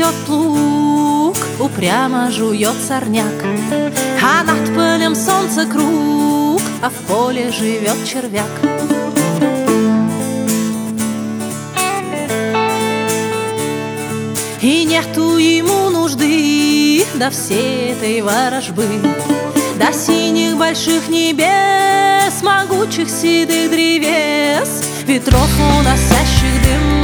берет плуг, упрямо жует сорняк, а над полем солнце круг, а в поле живет червяк. И нету ему нужды до всей этой ворожбы, до синих больших небес, могучих седых древес, ветров, уносящих дым.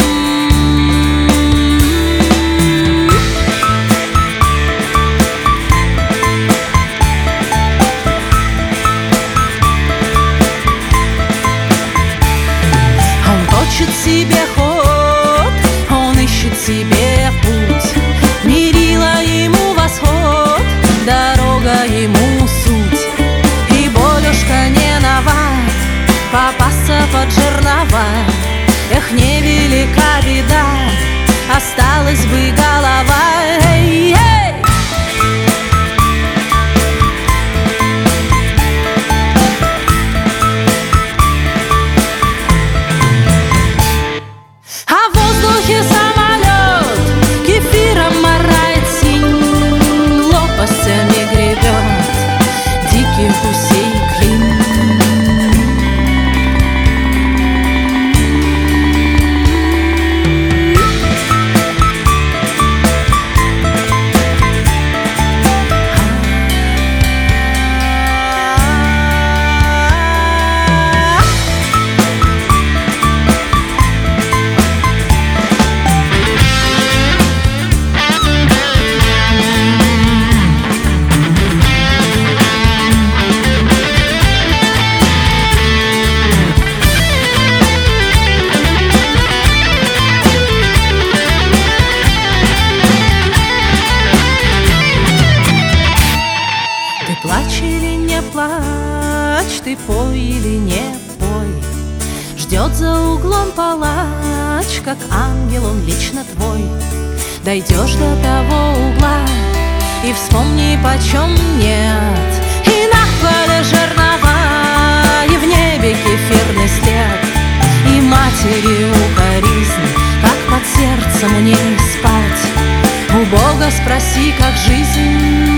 Он точит себе ход, он ищет себе путь, мерила ему восход, дорога ему суть. И болюшка не нова, попасться под жернова. Эх, невелика беда, осталась бы голова. Эй, эй! А в воздухе самолет кефиром морает синь, лопастями гребет диких гусей клин. Плачь или не плачь, ты пой или не пой, ждет за углом палач, как ангел он лично твой. Дойдешь до того угла и вспомни, почем нет, и на поле жернова, и в небе кефирный след, и матери укоризнь, как под сердцем мне спать. У Бога спроси, как жизнь.